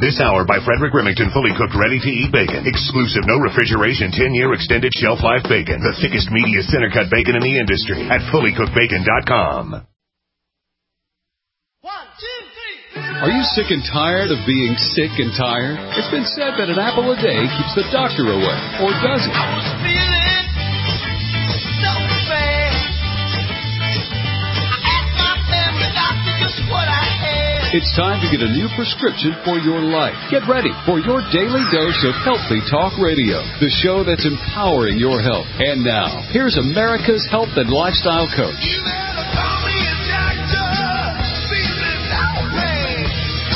This hour by Frederick Remington, fully cooked, ready-to-eat bacon. Exclusive, no refrigeration, 10-year extended shelf life bacon. The thickest, meatiest center-cut bacon in the industry at fullycookedbacon.com. 1, 2, 3. Are you sick and tired of being sick and tired? It's been said that an apple a day keeps the doctor away. Or does it? I was feeling so bad. I asked my family doctor just what I had. It's time to get a new prescription for your life. Get ready for your daily dose of Healthy Talk Radio, the show that's empowering your health. And now, here's America's health and lifestyle coach. You better call me a doctor. Feeling outraged.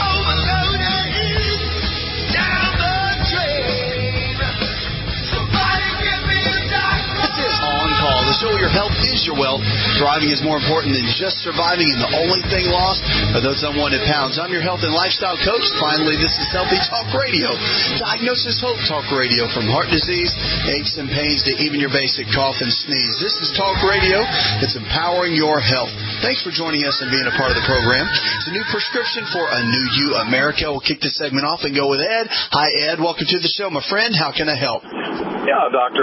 Overloaded. Down the drain. Somebody give me a doctor. This is On Call, the show where your health is your wealth. Thriving is more important than just surviving, and the only thing lost are those unwanted pounds. I'm your health and lifestyle coach. Finally, this is Healthy Talk Radio. Diagnosis Hope Talk Radio, from heart disease, aches and pains, to even your basic cough and sneeze. This is Talk Radio that's empowering your health. Thanks for joining us and being a part of the program. It's a new prescription for a new you, America. We'll kick this segment off and go with Ed. Hi, Ed. Welcome to the show, my friend. How can I help? Yeah, doctor,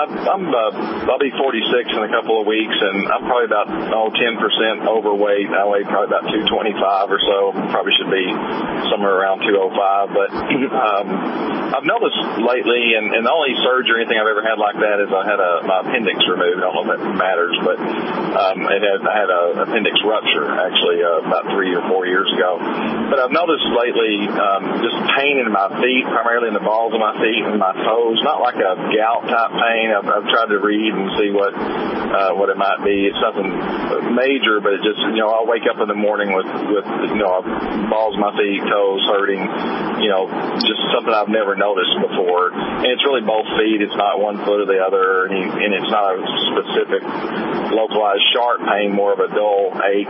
I'll be 46 in a couple of weeks, and I'm probably about 10% overweight. I weigh probably about 225 or so. Probably should be somewhere around 205. But I've noticed lately, and the only surgery or anything I've ever had like that is I had my appendix removed. I don't know if that matters, but I had an appendix rupture actually about 3 or 4 years ago. But I've noticed lately just pain in my feet, primarily in the balls of my feet and my toes. Not like a gout type pain. I've tried to read and see what it might be. It's nothing major, but it just, I'll wake up in the morning with balls of my feet, toes hurting, just something I've never noticed before. And it's really both feet. It's not one foot or the other, and it's not a specific localized sharp pain, more of a dull ache,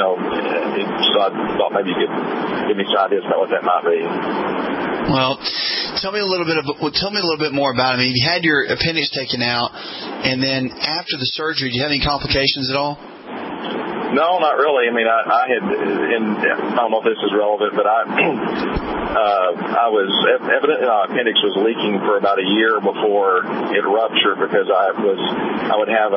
so I thought maybe you could give me some ideas about what that might be. Well, tell me a little bit more about it. I mean, you had your appendix taken out, and then after the surgery, did you have any complications at all? No, not really. I mean, I had, and I don't know if this is relevant, but I was evidently my appendix was leaking for about a year before it ruptured, because I would have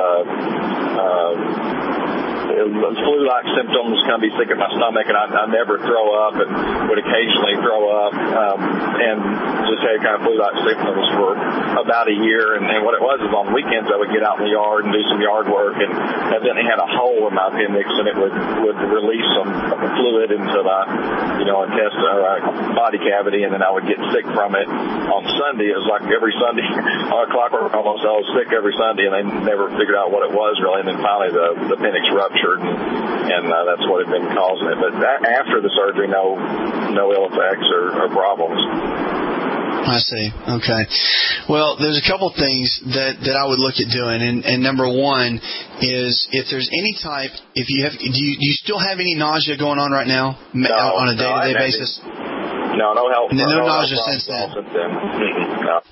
flu-like symptoms, kind of be sick at my stomach, and I never throw up, and would occasionally throw up, and just had kind of flu-like symptoms for about a year. And what it was is on weekends I would get out in the yard and do some yard work, and evidently had a hole in my appendix, and it would release some fluid into my intestine or body cavity, and then I would get sick from it on Sunday. It was like every Sunday on a clockwork almost. I was sick every Sunday, and they never figured out what it was really. And then finally the appendix ruptured, and that's what had been causing it. But after the surgery, no ill effects or problems. I see. Okay. Well, there's a couple things that I would look at doing, and number one is if there's any type, do you still have any nausea going on right now on a day-to-day basis? No help. No nausea since then. No.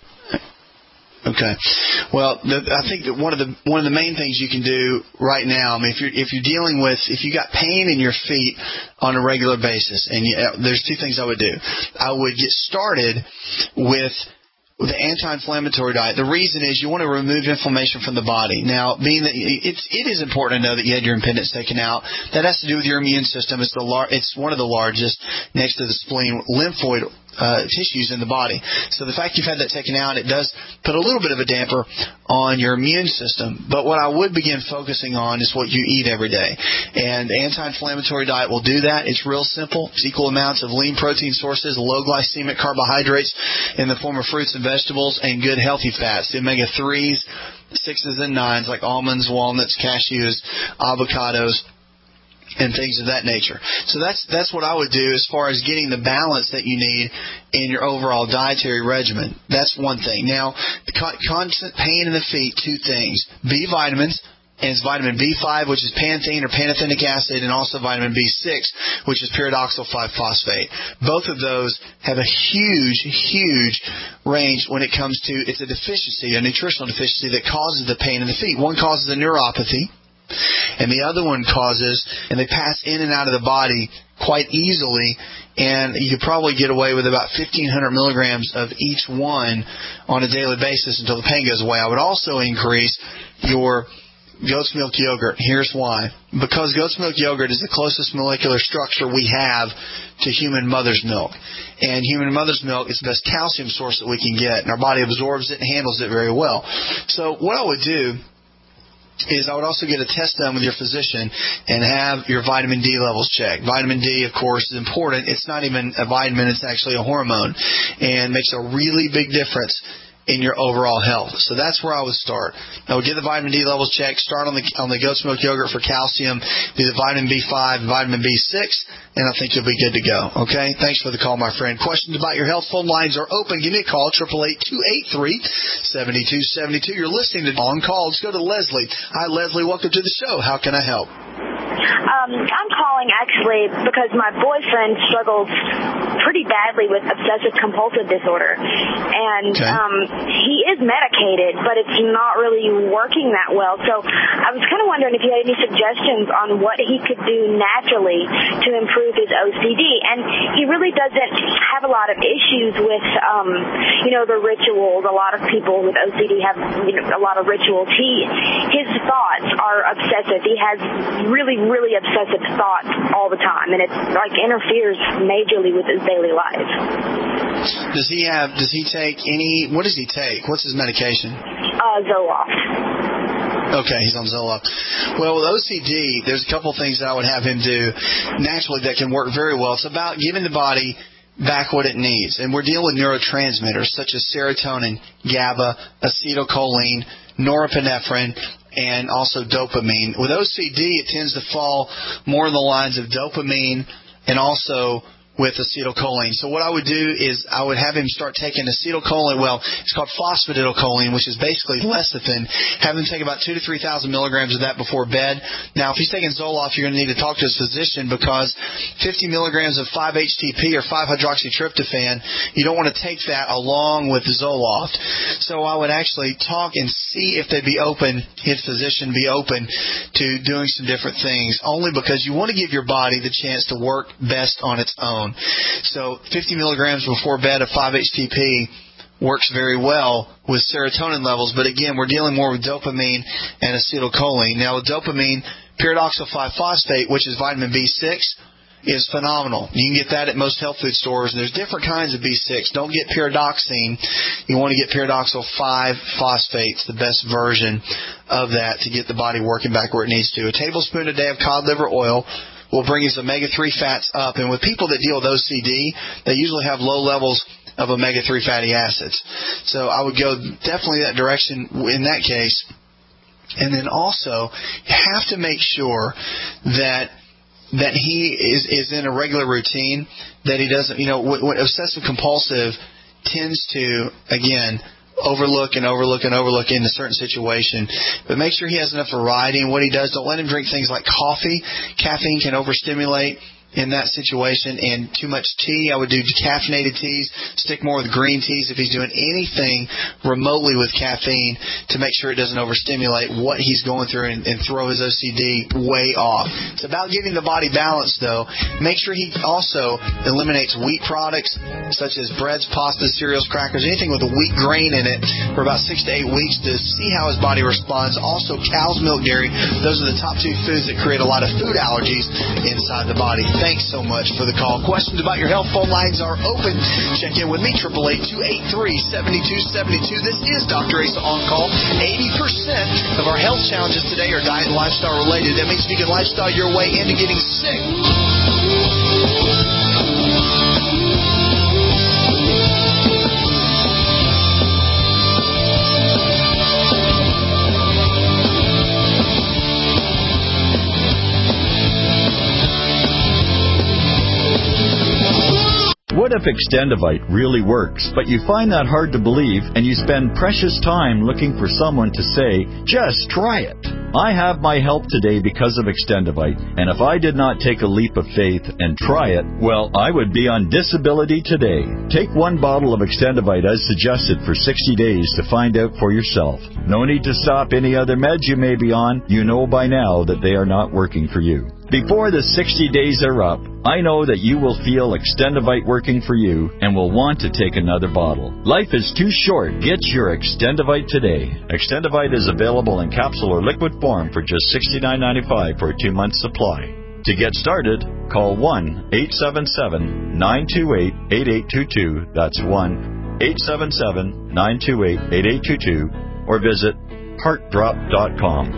Okay. Well, I think that one of the main things you can do right now, I mean, if you got pain in your feet on a regular basis, and there's two things I would do. I would get started with the anti-inflammatory diet. The reason is you want to remove inflammation from the body. Now, being that it is important to know that you had your appendix taken out, that has to do with your immune system. It's one of the largest, next to the spleen, lymphoid tissues in the body. So the fact you've had that taken out, it does put a little bit of a damper on your immune system. But what I would begin focusing on is what you eat every day. And the anti-inflammatory diet will do that. It's real simple. It's equal amounts of lean protein sources, low glycemic carbohydrates in the form of fruits and vegetables, and good healthy fats, the omega-3s, 6s, and 9s, like almonds, walnuts, cashews, avocados, and things of that nature. So that's what I would do as far as getting the balance that you need in your overall dietary regimen. That's one thing. Now, the constant pain in the feet, two things. B vitamins, and it's vitamin B5, which is panthine or pantothenic acid, and also vitamin B6, which is pyridoxal 5-phosphate. Both of those have a huge range when it comes to, it's a deficiency, a nutritional deficiency that causes the pain in the feet. One causes a neuropathy, And the other one causes, and they pass in and out of the body quite easily, and you could probably get away with about 1,500 milligrams of each one on a daily basis until the pain goes away. I would also increase your goat's milk yogurt. Here's why. Because goat's milk yogurt is the closest molecular structure we have to human mother's milk. And human mother's milk is the best calcium source that we can get, and our body absorbs it and handles it very well. So what I would do is I would also get a test done with your physician and have your vitamin D levels checked. Vitamin D, of course, is important. It's not even a vitamin, it's actually a hormone, and makes a really big difference in your overall health. So that's where I would start. I would get the vitamin D levels checked, start on the goat's milk yogurt for calcium, do the vitamin B5 and vitamin B6, and I think you'll be good to go. Okay? Thanks for the call, my friend. Questions about your health, phone lines are open. Give me a call, 888-283-7272. You're listening to On Call. Let's go to Leslie. Hi, Leslie. Welcome to the show. How can I help? I'm calling actually because my boyfriend struggles pretty badly with obsessive-compulsive disorder, and he is medicated, but it's not really working that well. So I was kind of wondering if you had any suggestions on what he could do naturally to improve his OCD. And he really doesn't have a lot of issues with, the rituals. A lot of people with OCD have, a lot of rituals. His thoughts are obsessive. He has really, really obsessive thoughts all the time, and it interferes majorly with his daily life. Does he take what does he take? What's his medication? Zoloft. Okay, he's on Zoloft. Well, with OCD, there's a couple things that I would have him do naturally that can work very well. It's about giving the body back what it needs. And we're dealing with neurotransmitters such as serotonin, GABA, acetylcholine, norepinephrine, and also dopamine. With OCD, it tends to fall more in the lines of dopamine and also with acetylcholine. So what I would do is I would have him start taking acetylcholine. Well, it's called phosphatidylcholine, which is basically lecithin. Have him take about 2,000 to 3,000 milligrams of that before bed. Now, if he's taking Zoloft, you're going to need to talk to his physician because 50 milligrams of 5-HTP or 5-hydroxytryptophan, you don't want to take that along with Zoloft. So I would actually talk and see if they'd be open, his physician be open to doing some different things, only because you want to give your body the chance to work best on its own. So 50 milligrams before bed of 5-HTP works very well with serotonin levels, but again, we're dealing more with dopamine and acetylcholine. Now with dopamine, pyridoxal 5-phosphate, which is vitamin B6, is phenomenal. You can get that at most health food stores, and there's different kinds of B6. Don't get pyridoxine. You want to get pyridoxal 5-phosphate. It's the best version of that to get the body working back where it needs to. A tablespoon a day of cod liver oil will bring his omega-3 fats up. And with people that deal with OCD, they usually have low levels of omega-3 fatty acids. So I would go definitely that direction in that case. And then also, you have to make sure that he is in a regular routine, that he doesn't, when obsessive-compulsive tends to, again, overlook in a certain situation. But make sure he has enough variety in what he does. Don't let him drink things like coffee. Caffeine can overstimulate in that situation, and too much tea. I would do decaffeinated teas. Stick more with green teas if he's doing anything remotely with caffeine to make sure it doesn't overstimulate what he's going through and throw his OCD way off. It's about giving the body balance, though. Make sure he also eliminates wheat products such as breads, pastas, cereals, crackers, anything with a wheat grain in it for about 6 to 8 weeks to see how his body responds. Also, cow's milk, dairy. Those are the top 2 foods that create a lot of food allergies inside the body. Thanks so much for the call. Questions about your health, phone lines are open. Check in with me, 888-283-7272. This is Dr. Asa On Call. 80% of our health challenges today are diet and lifestyle related. That means vegan lifestyle your way into getting sick. What What if Extendivite really works, but you find that hard to believe and you spend precious time looking for someone to say, just try it? I have my help today because of Extendivite, and if I did not take a leap of faith and try it, well, I would be on disability today. Take one bottle of Extendivite as suggested for 60 days to find out for yourself. No need to stop any other meds you may be on. You know by now that they are not working for you. Before the 60 days are up, I know that you will feel Extendivite working for you and will want to take another bottle. Life is too short. Get your Extendivite today. Extendivite is available in capsule or liquid form for just $69.95 for a 2-month supply. To get started, call 1-877-928-8822. That's 1-877-928-8822 or visit heartdrop.com.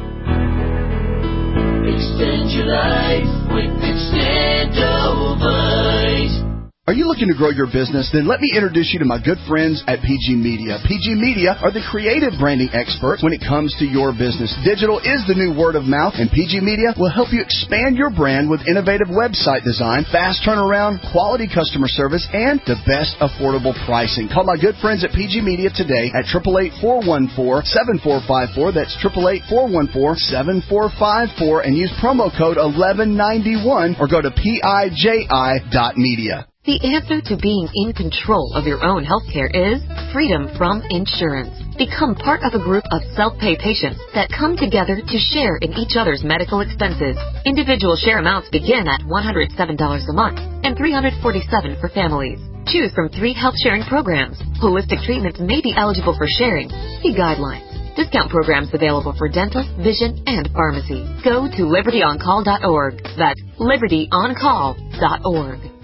Extend your life with Extendivite. Are you looking to grow your business? Then let me introduce you to my good friends at PG Media. PG Media are the creative branding experts when it comes to your business. Digital is the new word of mouth, and PG Media will help you expand your brand with innovative website design, fast turnaround, quality customer service, and the best affordable pricing. Call my good friends at PG Media today at 888-414-7454. That's 888-414-7454, and use promo code 1191 or go to PIJI.media. The answer to being in control of your own healthcare is freedom from insurance. Become part of a group of self-pay patients that come together to share in each other's medical expenses. Individual share amounts begin at $107 a month and $347 for families. Choose from 3 health-sharing programs. Holistic treatments may be eligible for sharing. See guidelines. Discount programs available for dental, vision, and pharmacy. Go to libertyoncall.org. That's libertyoncall.org.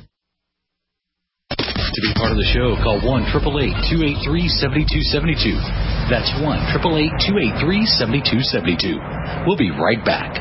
To be part of the show, call 1-888-283-7272. That's 1-888-283-7272. We'll be right back.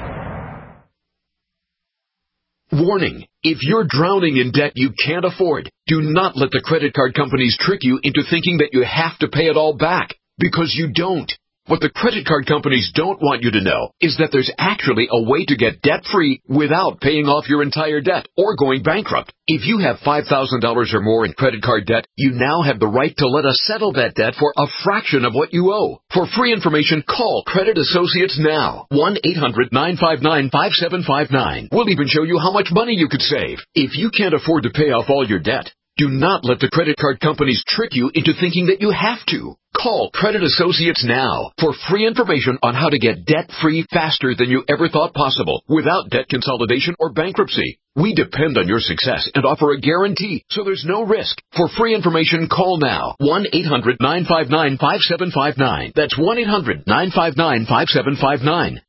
Warning. If you're drowning in debt you can't afford, do not let the credit card companies trick you into thinking that you have to pay it all back, because you don't. What the credit card companies don't want you to know is that there's actually a way to get debt-free without paying off your entire debt or going bankrupt. If you have $5,000 or more in credit card debt, you now have the right to let us settle that debt for a fraction of what you owe. For free information, call Credit Associates now. 1-800-959-5759. We'll even show you how much money you could save. If you can't afford to pay off all your debt, do not let the credit card companies trick you into thinking that you have to. Call Credit Associates now for free information on how to get debt-free faster than you ever thought possible without debt consolidation or bankruptcy. We depend on your success and offer a guarantee, so there's no risk. For free information, call now. 1-800-959-5759. That's 1-800-959-5759.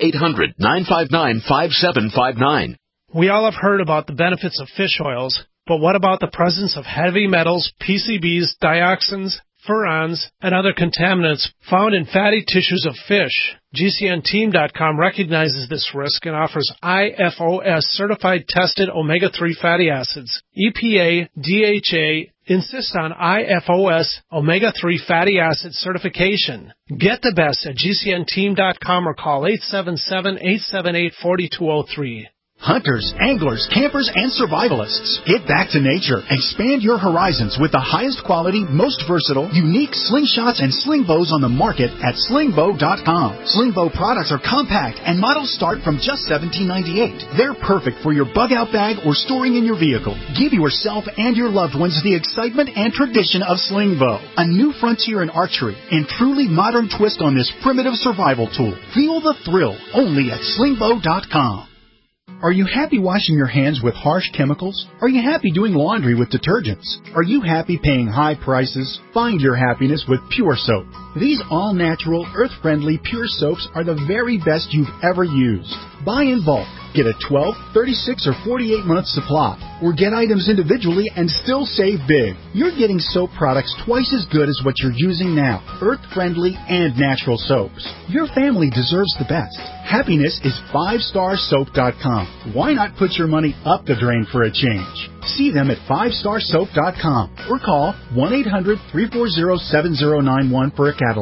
1-800-959-5759. We all have heard about the benefits of fish oils, but what about the presence of heavy metals, PCBs, dioxins, furans, and other contaminants found in fatty tissues of fish? GCNteam.com recognizes this risk and offers IFOS certified tested omega-3 fatty acids. EPA, DHA insist on IFOS omega-3 fatty acid certification. Get the best at GCNteam.com or call 877-878-4203. Hunters, anglers, campers, and survivalists. Get back to nature. Expand your horizons with the highest quality, most versatile, unique slingshots and sling bows on the market at slingbow.com. Sling bow products are compact and models start from just $17.98. They're perfect for your bug-out bag or storing in your vehicle. Give yourself and your loved ones the excitement and tradition of sling bow. A new frontier in archery and truly modern twist on this primitive survival tool. Feel the thrill only at slingbow.com. Are you happy washing your hands with harsh chemicals? Are you happy doing laundry with detergents? Are you happy paying high prices? Find your happiness with Pure Soap. These all-natural, earth-friendly Pure Soaps are the very best you've ever used. Buy in bulk. Get a 12, 36, or 48-month supply. Or get items individually and still save big. You're getting soap products twice as good as what you're using now. Earth-friendly and natural soaps. Your family deserves the best. Happiness is 5starsoap.com. Why not put your money up the drain for a change? See them at 5starsoap.com or call 1-800-340-7091 for a catalog.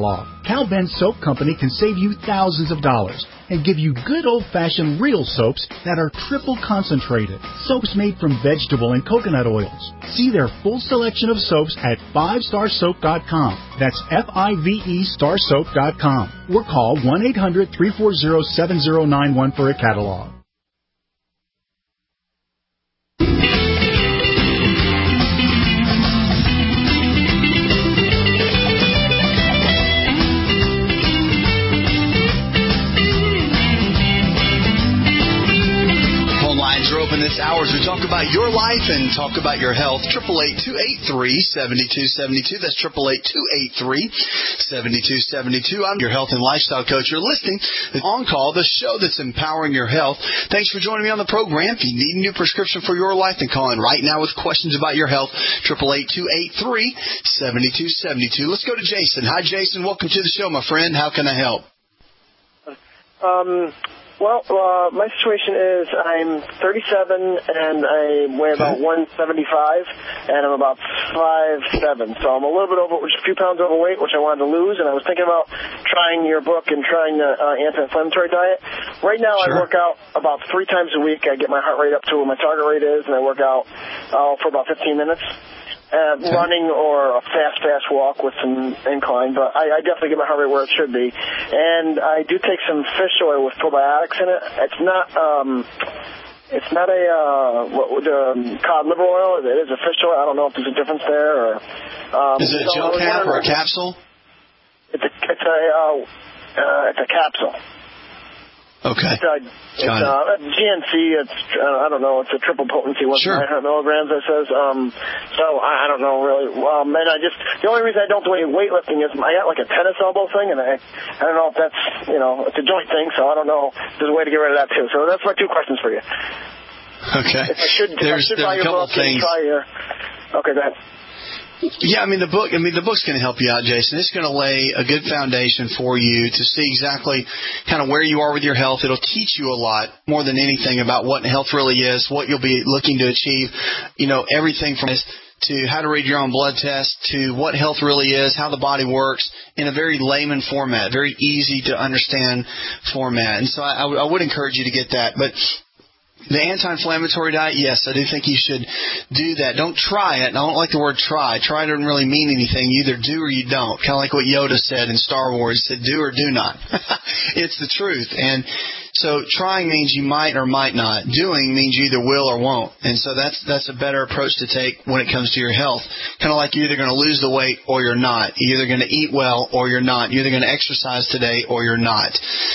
Cal Ben Soap Company can save you thousands of dollars and give you good old-fashioned real soaps that are triple concentrated. Soaps made from vegetable and coconut oils. See their full selection of soaps at 5starsoap.com. That's FIVE starsoap.com. Or call 1-800-340-7091 for a catalog. Open this hour as we talk about your life and talk about your health. 888-283-7272. That's 888-283-7272. I'm your health and lifestyle coach. You're listening to On Call, the show that's empowering your health. Thanks for joining me on the program. If you need a new prescription for your life, then call in right now with questions about your health. 888-283-7272. Let's go to Jason. Hi, Jason. Welcome to the show, my friend. How can I help? Well, my situation is I'm 37 and I weigh about 175 and I'm about 5'7". So I'm a little bit over, a few pounds overweight, which I wanted to lose. And I was thinking about trying your book and trying the anti-inflammatory diet. Right now, I work out about 3 times a week. I get my heart rate up to where my target rate is, and I work out for about 15 minutes. Running or a fast walk with some incline, but I definitely get my heart rate where it should be. And I do take some fish oil with probiotics in it. It's not cod liver oil. It is a fish oil. I don't know if there's a difference there. Or is it a gel cap or a capsule? It's a capsule. Okay. It's GNC. I don't know. It's a triple potency, 900 milligrams. It says. So I don't know really. And the only reason I don't do any weightlifting is I got like a tennis elbow thing, and I don't know if that's it's a joint thing. So I don't know. If there's a way to get rid of that too. So that's my 2 questions for you. Okay. If I should buy your book and try your. Okay, go ahead. Yeah, the book's going to help you out, Jason. It's going to lay a good foundation for you to see exactly kind of where you are with your health. It'll teach you a lot more than anything about what health really is, what you'll be looking to achieve, everything from this to how to read your own blood test to what health really is, how the body works in a very layman format, very easy to understand format. And so I would encourage you to get that. But the anti-inflammatory diet, yes, I do think you should do that. Don't try it. I don't like the word try. Try doesn't really mean anything. You either do or you don't. Kind of like what Yoda said in Star Wars. He said, do or do not. It's the truth. And so trying means you might or might not. Doing means you either will or won't. And so that's a better approach to take when it comes to your health. Kind of like you're either going to lose the weight or you're not. You're either going to eat well or you're not. You're either going to exercise today or you're not.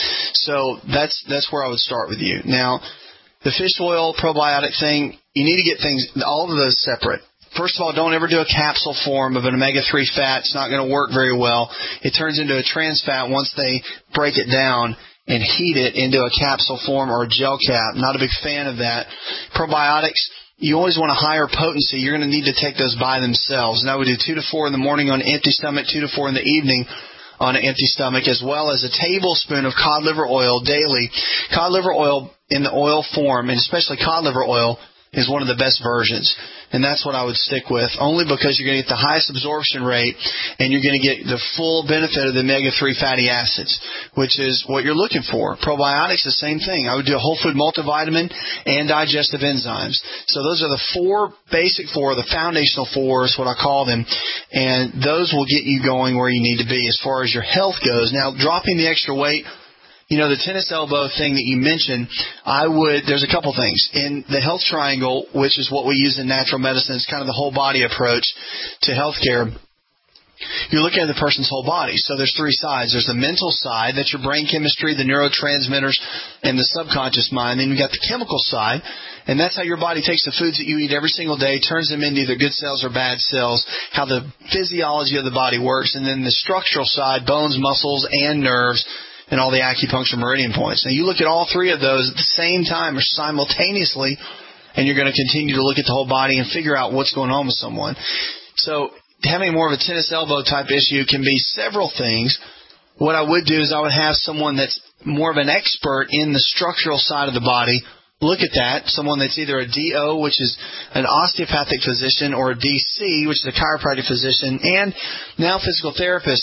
So that's where I would start with you. Now, the fish oil probiotic thing, you need to get all of those separate. First of all, don't ever do a capsule form of an omega-3 fat. It's not going to work very well. It turns into a trans fat once they break it down and heat it into a capsule form or a gel cap. Not a big fan of that. Probiotics, you always want a higher potency. You're going to need to take those by themselves. Now we do 2 to 4 in the morning on an empty stomach, 2 to 4 in the evening on an empty stomach, as well as a tablespoon of cod liver oil daily. Cod liver oil in the oil form, and especially cod liver oil, is one of the best versions. And that's what I would stick with, only because you're going to get the highest absorption rate and you're going to get the full benefit of the omega-3 fatty acids, which is what you're looking for. Probiotics, the same thing. I would do a whole food multivitamin and digestive enzymes. So those are the basic four, the foundational four is what I call them, and those will get you going where you need to be as far as your health goes. Now, dropping the extra weight, the tennis elbow thing that you mentioned, there's a couple things. In the health triangle, which is what we use in natural medicine, it's kind of the whole body approach to healthcare. You're looking at the person's whole body. So there's 3 sides. There's the mental side, that's your brain chemistry, the neurotransmitters, and the subconscious mind. Then you've got the chemical side, and that's how your body takes the foods that you eat every single day, turns them into either good cells or bad cells, how the physiology of the body works. And then the structural side, bones, muscles, and nerves, and all the acupuncture meridian points. Now, you look at all 3 of those at the same time or simultaneously, and you're going to continue to look at the whole body and figure out what's going on with someone. So having more of a tennis elbow type issue can be several things. What I would do is I would have someone that's more of an expert in the structural side of the body look at that, someone that's either a DO, which is an osteopathic physician, or a DC, which is a chiropractic physician, and now physical therapist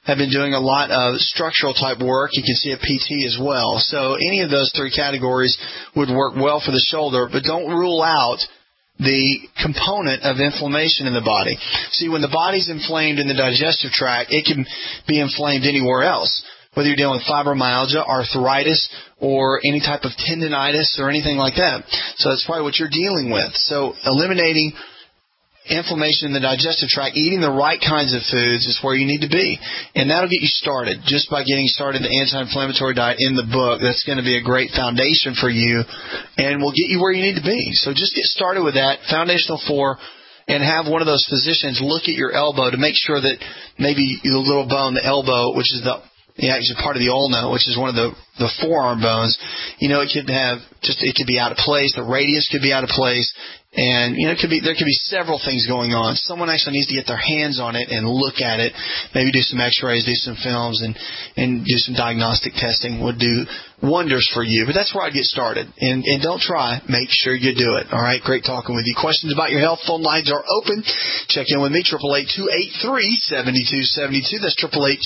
have been doing a lot of structural type work. You can see a PT as well. So any of those three categories would work well for the shoulder, but don't rule out the component of inflammation in the body. See, when the body's inflamed in the digestive tract, it can be inflamed anywhere else, whether you're dealing with fibromyalgia, arthritis, or any type of tendinitis or anything like that. So that's probably what you're dealing with. So eliminating inflammation in the digestive tract, eating the right kinds of foods is where you need to be. And that'll get you started just by getting started the anti-inflammatory diet in the book. That's going to be a great foundation for you and will get you where you need to be. So just get started with that, Foundational 4, and have one of those physicians look at your elbow to make sure that maybe the little bone, the elbow, which is actually part of the ulna, which is one of the forearm bones, it could be out of place. The radius could be out of place. And, there could be several things going on. Someone actually needs to get their hands on it and look at it, maybe do some x-rays, do some films, and do some diagnostic testing would do wonders for you. But that's where I'd get started. And don't try. Make sure you do it. All right? Great talking with you. Questions about your health, phone lines are open. Check in with me, 888-283-7272. That's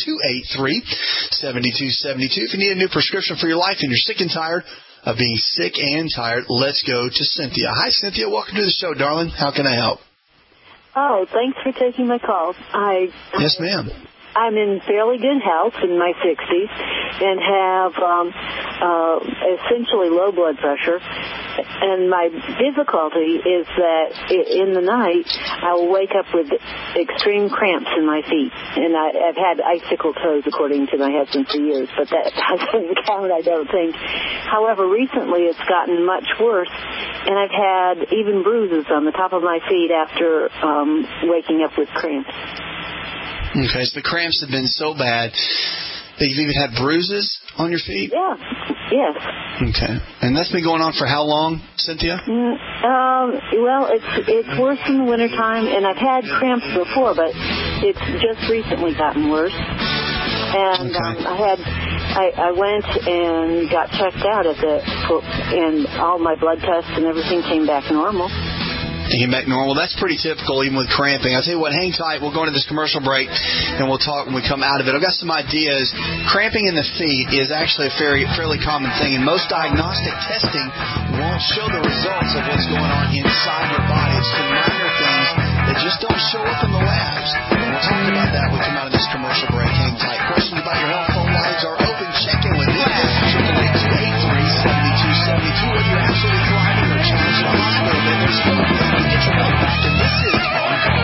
888-283-7272. If you need a new prescription for your life and you're sick and tired of being sick and tired, let's go to Cynthia. Hi, Cynthia. Welcome to the show, darling. How can I help? Oh, thanks for taking my call. Yes, ma'am. I'm in fairly good health in my 60s and have essentially low blood pressure. And my difficulty is that in the night I will wake up with extreme cramps in my feet. And I've had icicle toes, according to my husband, for years, but that doesn't count, I don't think. However, recently it's gotten much worse, and I've had even bruises on the top of my feet after waking up with cramps. Okay, so the cramps have been so bad that you've even had bruises on your feet? Yeah, yes. Okay, and that's been going on for how long, Cynthia? Well, it's worse in the wintertime, and I've had cramps before, but it's just recently gotten worse. And I went and got checked out and all my blood tests and everything came back normal. Came back normal. That's pretty typical, even with cramping. I'll tell you what, hang tight. We'll go into this commercial break, and we'll talk when we come out of it. I've got some ideas. Cramping in the feet is actually a fairly common thing, and most diagnostic testing won't show the results of what's going on inside your body. It's some minor things that just don't show up in the labs. And we'll talk about that when we come out of this commercial break. Hang tight. Questions about your health, phone lines are open. Check in with me. 888-283-7272. Whether you're absolutely thriving or challenged in a hospital bed, there's hope. Get your health back, and this is On Call.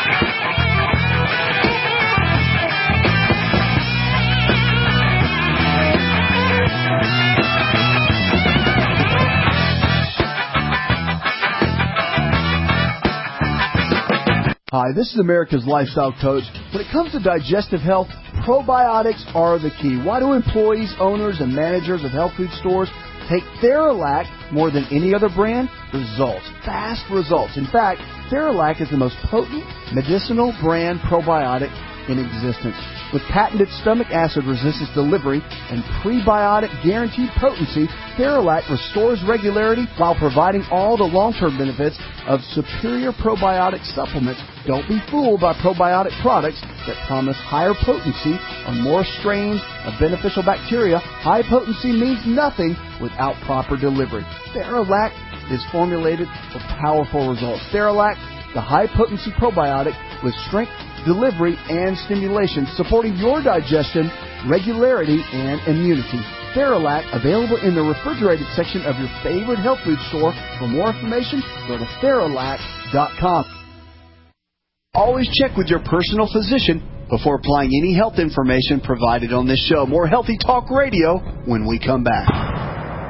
Hi, this is America's Lifestyle Coach. When it comes to digestive health, probiotics are the key. Why do employees, owners, and managers of health food stores take Theralac more than any other brand? Results. Fast results. In fact, Theralac is the most potent medicinal brand probiotic in existence. With patented stomach acid resistance delivery and prebiotic guaranteed potency, Theralac restores regularity while providing all the long-term benefits of superior probiotic supplements. Don't be fooled by probiotic products that promise higher potency on more strains of beneficial bacteria. High potency means nothing without proper delivery. Theralac is formulated for powerful results. Theralac, the high-potency probiotic with strength, delivery, and stimulation, supporting your digestion, regularity, and immunity. Theralac, available in the refrigerated section of your favorite health food store. For more information, go to Theralac.com. Always check with your personal physician before applying any health information provided on this show. More Healthy Talk Radio when we come back.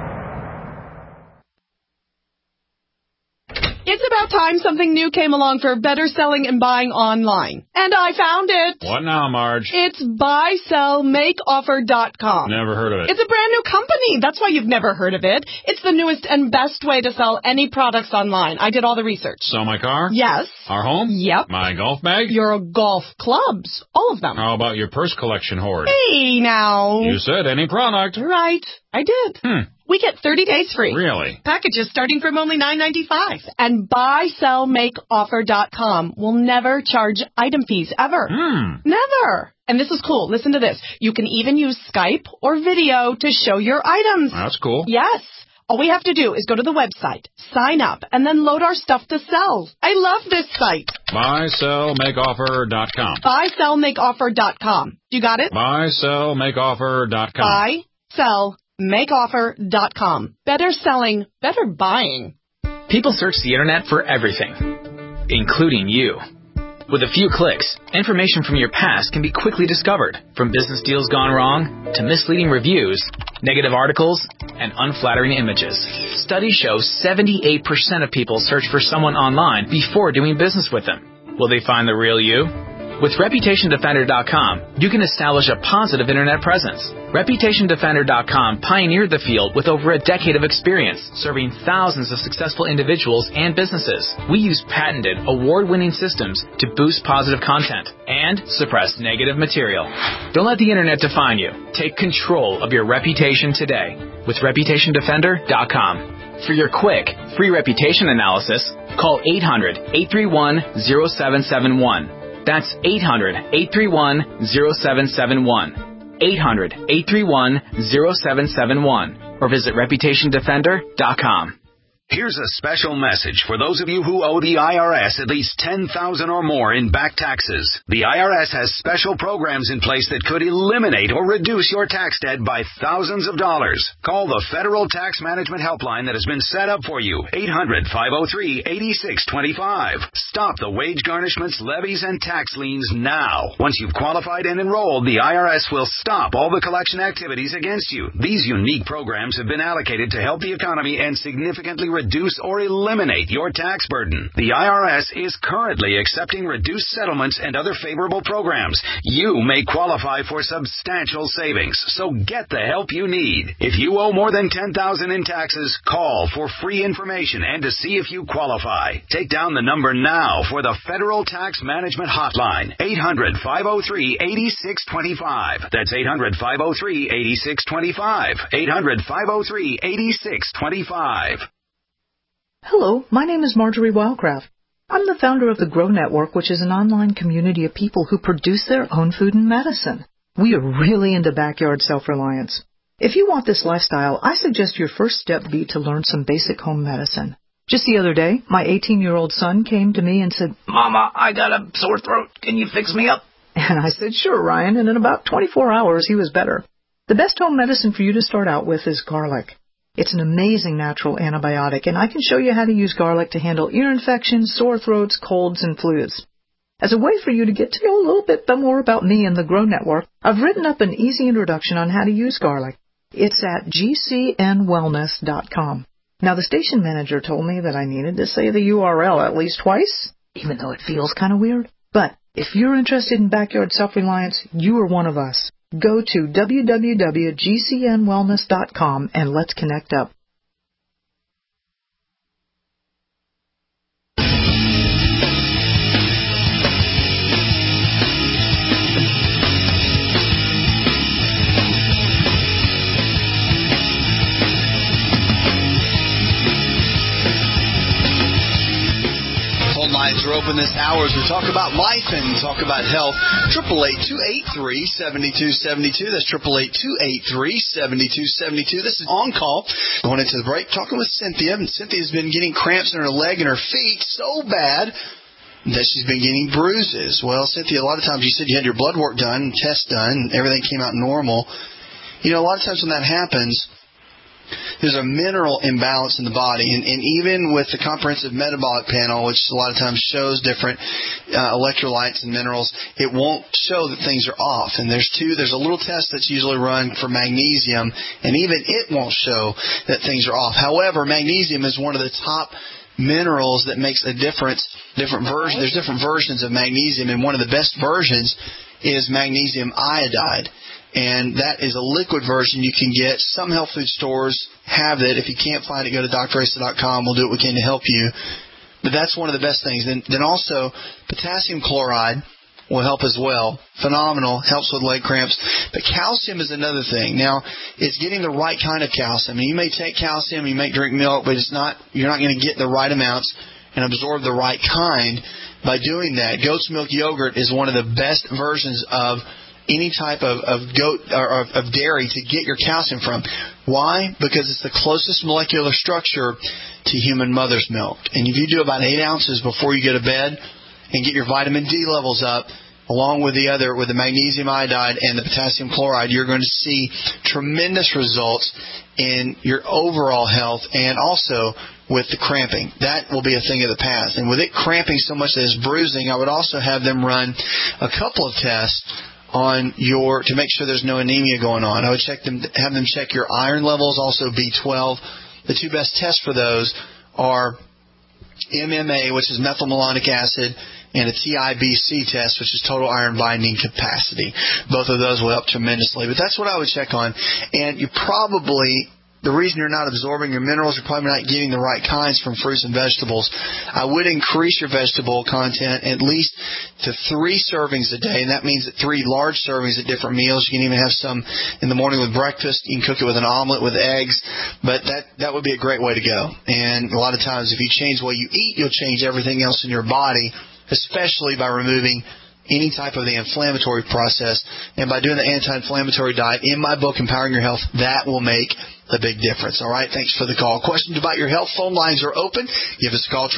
It's about time something new came along for better selling and buying online. And I found it. What now, Marge? It's buysellmakeoffer.com. Never heard of it. It's a brand new company. That's why you've never heard of it. It's the newest and best way to sell any products online. I did all the research. Sell my car? Yes. Our home? Yep. My golf bag? Your golf clubs. All of them. How about your purse collection hoard? Hey, now. You said any product. Right. I did. We get 30 days free. Really? Packages starting from only $9.95. And buysellmakeoffer.com will never charge item fees ever. Never. And this is cool. Listen to this. You can even use Skype or video to show your items. That's cool. Yes. All we have to do is go to the website, sign up, and then load our stuff to sell. I love this site. Buysellmakeoffer.com. Buysellmakeoffer.com. You got it? Buysellmakeoffer.com. Buysellmakeoffer.com. Better selling, better buying. People search the internet for everything, including you. With a few clicks, information from your past can be quickly discovered, from business deals gone wrong to misleading reviews, negative articles, and unflattering images. Studies show 78% of people search for someone online before doing business with them. Will they find the real you? With ReputationDefender.com, you can establish a positive internet presence. ReputationDefender.com pioneered the field with over a decade of experience, serving thousands of successful individuals and businesses. We use patented, award-winning systems to boost positive content and suppress negative material. Don't let the internet define you. Take control of your reputation today with ReputationDefender.com. For your quick, free reputation analysis, call 800-831-0771. That's 800-831-0771. 800-831-0771. Or visit ReputationDefender.com. Here's a special message for those of you who owe the IRS at least $10,000 or more in back taxes. The IRS has special programs in place that could eliminate or reduce your tax debt by thousands of dollars. Call the Federal Tax Management Helpline that has been set up for you. 800-503-8625. Stop the wage garnishments, levies, and tax liens now. Once you've qualified and enrolled, the IRS will stop all the collection activities against you. These unique programs have been allocated to help the economy and significantly reduce or eliminate your tax burden. The IRS is currently accepting reduced settlements and other favorable programs. You may qualify for substantial savings, so get the help you need. If you owe more than $10,000 in taxes, call for free information and to see if you qualify. Take down the number now for the Federal Tax Management Hotline. 800-503-8625. That's 800-503-8625. 800-503-8625. Hello, my name is Marjorie Wildcraft. I'm the founder of the Grow Network, which is an online community of people who produce their own food and medicine. We are really into backyard self-reliance. If you want this lifestyle, I suggest your first step be to learn some basic home medicine. Just the other day, my 18-year-old son came to me and said, "Mama, I got a sore throat. Can you fix me up?" And I said, "Sure, Ryan," and in about 24 hours, he was better. The best home medicine for you to start out with is garlic. It's an amazing natural antibiotic, and I can show you how to use garlic to handle ear infections, sore throats, colds, and flus. As a way for you to get to know a little bit more about me and the Grow Network, I've written up an easy introduction on how to use garlic. It's at gcnwellness.com. Now, the station manager told me that I needed to say the URL at least twice, even though it feels kind of weird. But if you're interested in backyard self-reliance, you are one of us. Go to www.gcnwellness.com and let's connect up. Lines are open this hour as we talk about life and talk about health. 888-283-7272. That's 888-283-7272. This is On Call. Going into the break, talking with Cynthia. And Cynthia's been getting cramps in her leg and her feet so bad that she's been getting bruises. Well, Cynthia, a lot of times you said you had your blood work done, tests done, and everything came out normal. You know, a lot of times when that happens, there's a mineral imbalance in the body, and even with the comprehensive metabolic panel, which a lot of times shows different electrolytes and minerals, it won't show that things are off. And there's a little test that's usually run for magnesium, and even it won't show that things are off. However, magnesium is one of the top minerals that makes a difference. There's different versions of magnesium, and one of the best versions is magnesium iodide. And that is a liquid version you can get. Some health food stores have it. If you can't find it, go to drasa.com. We'll do what we can to help you. But that's one of the best things. Then also, potassium chloride will help as well. Phenomenal. Helps with leg cramps. But calcium is another thing. Now, it's getting the right kind of calcium. You may take calcium, you may drink milk, but you're not going to get the right amounts and absorb the right kind by doing that. Goat's milk yogurt is one of the best versions of any type of goat or of dairy to get your calcium from. Why? Because it's the closest molecular structure to human mother's milk. And if you do about 8 ounces before you go to bed and get your vitamin D levels up, along with the magnesium iodide and the potassium chloride, you're going to see tremendous results in your overall health and also with the cramping. That will be a thing of the past. And with it cramping so much that it's bruising, I would also have them run a couple of tests to make sure there's no anemia going on. I would have them check your iron levels, also B12. The 2 best tests for those are MMA, which is methylmalonic acid, and a TIBC test, which is total iron binding capacity. Both of those will help tremendously. But that's what I would check on. And the reason you're not absorbing your minerals, you're probably not getting the right kinds from fruits and vegetables. I would increase your vegetable content at least to 3 servings a day, and that means that 3 large servings at different meals. You can even have some in the morning with breakfast. You can cook it with an omelet with eggs, but that would be a great way to go. And a lot of times if you change the way you eat, you'll change everything else in your body, especially by removing any type of the inflammatory process. And by doing the anti-inflammatory diet in my book, Empowering Your Health, that will make the big difference. All right, thanks for the call. Questions about your health, phone lines are open. Give us a call,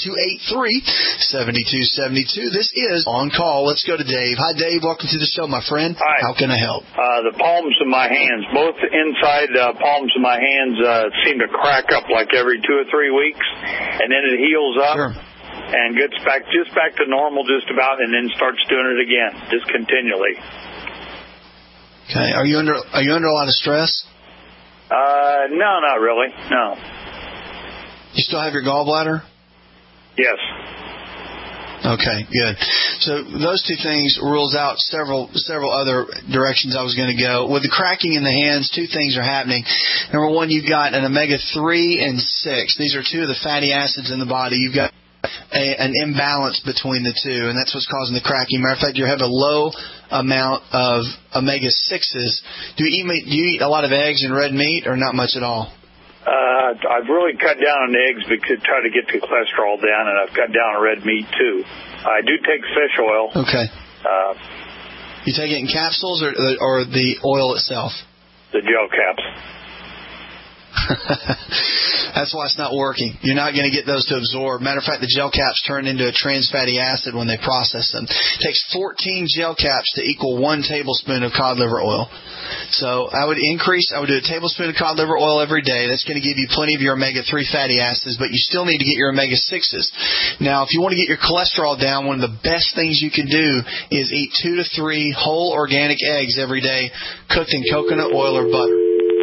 888-283-7272. This is On Call. Let's go to Dave. Hi, Dave. Welcome to the show, my friend. Hi. How can I help? The palms of my hands, both inside palms of my hands seem to crack up like every 2 or 3 weeks, and then it heals up. Sure. And gets back to normal just about, and then starts doing it again, just continually. Okay. Are you under a lot of stress? No, not really. No. You still have your gallbladder? Yes. Okay, good. So those 2 things rules out several other directions I was going to go. With the cracking in the hands, 2 things are happening. Number 1, you've got an omega-3 and 6. These are 2 of the fatty acids in the body. You've got an imbalance between the 2, and that's what's causing the cracking. Matter of fact, you have a low amount of omega-6s. Do you eat a lot of eggs and red meat, or not much at all? I've really cut down on eggs because try to get the cholesterol down, and I've cut down on red meat too. I do take fish oil. Okay. You take it in capsules or the oil itself? The gel caps. That's why it's not working. You're not going to get those to absorb. Matter of fact, the gel caps turn into a trans fatty acid when they process them. It takes 14 gel caps to equal 1 tablespoon of cod liver oil. So I would do a tablespoon of cod liver oil every day. That's going to give you plenty of your omega-3 fatty acids, but you still need to get your omega-6s. Now, if you want to get your cholesterol down, one of the best things you can do is eat 2 to 3 whole organic eggs every day, cooked in coconut oil or butter.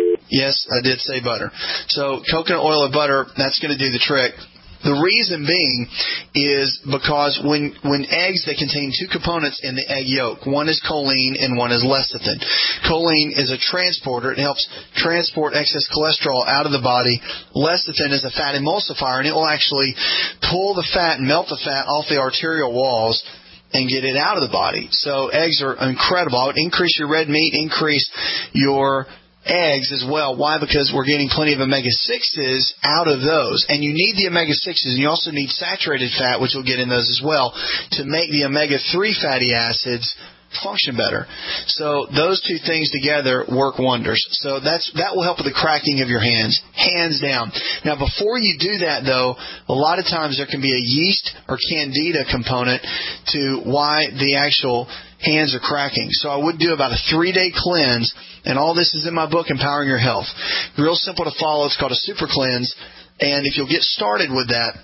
Yes, I did say butter. So coconut oil or butter, that's going to do the trick. The reason being is because when eggs, they contain 2 components in the egg yolk. One is choline and one is lecithin. Choline is a transporter. It helps transport excess cholesterol out of the body. Lecithin is a fat emulsifier, and it will actually pull the fat and melt the fat off the arterial walls and get it out of the body. So eggs are incredible. I would increase your red meat, increase your eggs as well. Why? Because we're getting plenty of omega-6s out of those. And you need the omega-6s, and you also need saturated fat, which we'll get in those as well, to make the omega-3 fatty acids function better. So those 2 things together work wonders. So that will help with the cracking of your hands, hands down. Now, before you do that, though, a lot of times there can be a yeast or candida component to why the actual hands are cracking. So I would do about a 3-day cleanse, and all this is in my book, Empowering Your Health. Real simple to follow. It's called a super cleanse, and if you'll get started with that,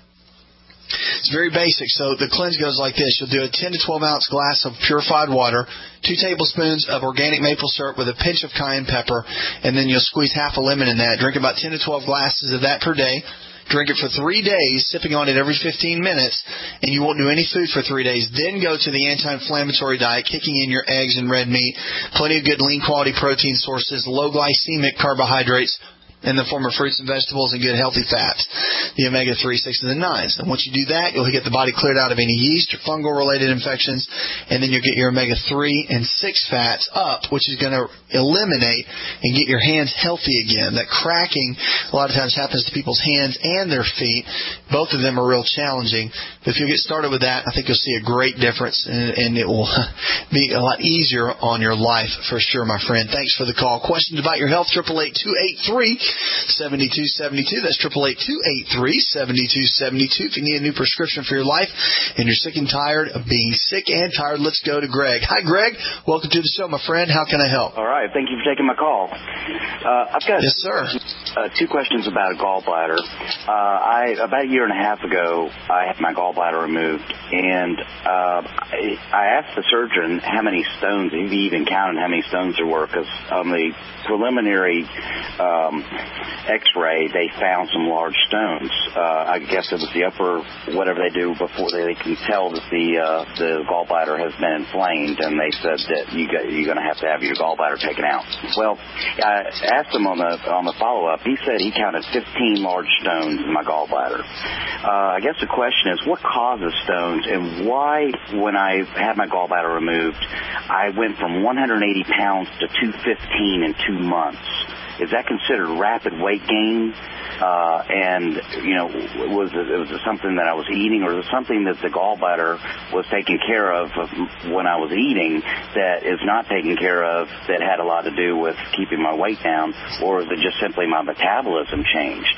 it's very basic. So the cleanse goes like this. You'll do a 10 to 12 ounce glass of purified water, 2 tablespoons of organic maple syrup with a pinch of cayenne pepper, and then you'll squeeze half a lemon in that. Drink about 10 to 12 glasses of that per day. Drink it for 3 days, sipping on it every 15 minutes, and you won't do any food for 3 days. Then go to the anti-inflammatory diet, kicking in your eggs and red meat, plenty of good lean quality protein sources, low glycemic carbohydrates, in the form of fruits and vegetables and good healthy fats, the omega-3, 6, and the 9s. And once you do that, you'll get the body cleared out of any yeast or fungal-related infections, and then you'll get your omega-3 and 6 fats up, which is going to eliminate and get your hands healthy again. That cracking a lot of times happens to people's hands and their feet. Both of them are real challenging. But if you get started with that, I think you'll see a great difference, and it will be a lot easier on your life for sure, my friend. Thanks for the call. Questions about your health, 888-283-7272. That's 888-283-7272. If you need a new prescription for your life and you're sick and tired of being sick and tired, let's go to Greg. Hi, Greg. Welcome to the show, my friend. How can I help? All right. Thank you for taking my call. I've got yes, sir. Two questions about a gallbladder. About a year and a half ago, I had my gallbladder removed, and I asked the surgeon how many stones, if he even counted how many stones there were, because on the preliminary X-ray, they found some large stones. I guess it was the upper, whatever they do before they can tell that the gallbladder has been inflamed, and they said that you're going to have your gallbladder taken out. Well, I asked him on the follow-up. He said he counted 15 large stones in my gallbladder. I guess the question is, what causes stones, and why, when I had my gallbladder removed, I went from 180 pounds to 215 in 2 months? Is that considered rapid weight gain? And, was it something that I was eating, or was it something that the gallbladder was taking care of when I was eating that is not taken care of, that had a lot to do with keeping my weight down, or is it just simply my metabolism changed?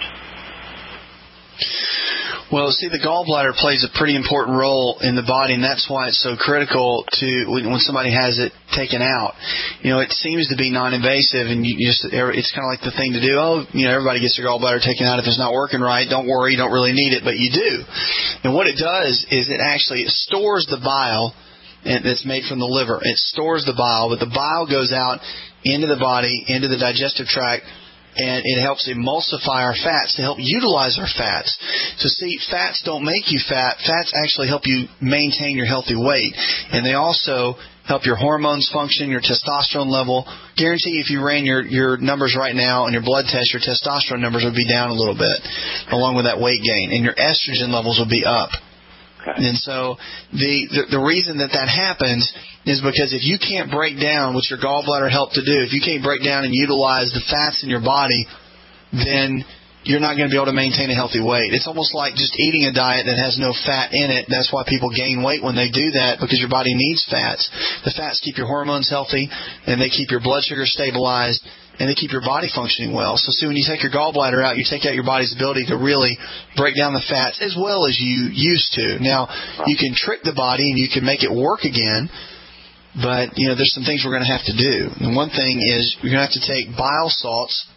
Well, see, the gallbladder plays a pretty important role in the body, and that's why it's so critical to when somebody has it taken out. It seems to be non-invasive, and it's kind of like the thing to do. Everybody gets their gallbladder taken out if it's not working right. Don't worry, you don't really need it, but you do. And what it does is it stores the bile that's made from the liver. It stores the bile, but the bile goes out into the body, into the digestive tract, and it helps emulsify our fats to help utilize our fats. So see, fats don't make you fat. Fats actually help you maintain your healthy weight. And they also help your hormones function, your testosterone level. Guarantee if you ran your numbers right now on your blood test, your testosterone numbers would be down a little bit, along with that weight gain. And your estrogen levels will be up. And so the reason that happens is because if you can't break down, which your gallbladder helped to do, if you can't break down and utilize the fats in your body, then you're not going to be able to maintain a healthy weight. It's almost like just eating a diet that has no fat in it. That's why people gain weight when they do that, because your body needs fats. The fats keep your hormones healthy, and they keep your blood sugar stabilized, and they keep your body functioning well. So see, when you take your gallbladder out, you take out your body's ability to really break down the fats as well as you used to. Now, you can trick the body and you can make it work again, but, there's some things we're going to have to do. And one thing is you're going to have to take bile salts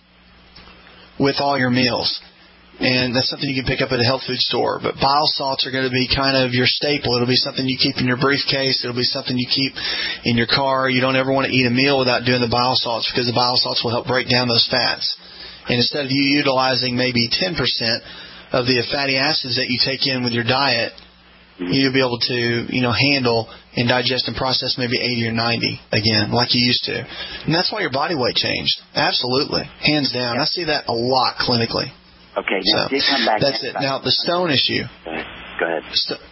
with all your meals. And that's something you can pick up at a health food store. But bile salts are going to be kind of your staple. It'll be something you keep in your briefcase. It'll be something you keep in your car. You don't ever want to eat a meal without doing the bile salts, because the bile salts will help break down those fats. And instead of you utilizing maybe 10% of the fatty acids that you take in with your diet, you'll be able to, handle and digest and process maybe 80 or 90 again, like you used to. And that's why your body weight changed. Absolutely. Hands down. I see that a lot clinically. Okay, now it did come back. That's it. Now, the stone issue. Go ahead.